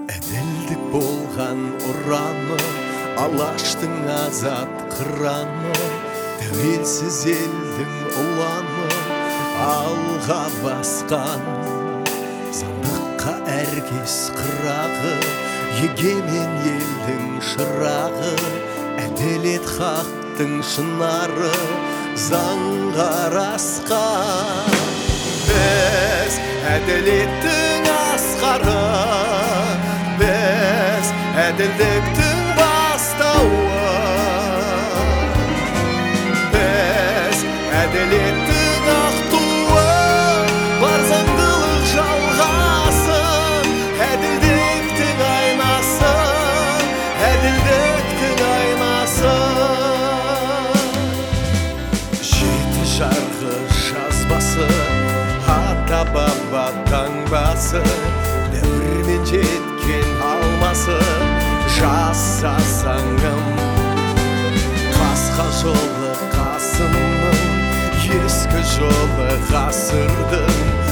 Әділдік болған ұраны, алаштың азат қыраны, тәуелсіз елдің ұланы алға басқан. Сандыққа әркез қырағы, егемен елдің шырағы, әділет хақтың шынары заңға арасқан. Біз әділеттің асқары, біз әділдіктің бастауы, біз әділеттің ақ туы, бар заңдылық жалғасын, әділдіктің айнасы, әділдіктің айнасы. Жеті жарғы жазбасы, ата баба таңбасы, дәуірмен жеткен алмасы, жасасаңым. Қасқа жолы қасымның, ескі жолы ғасырдың,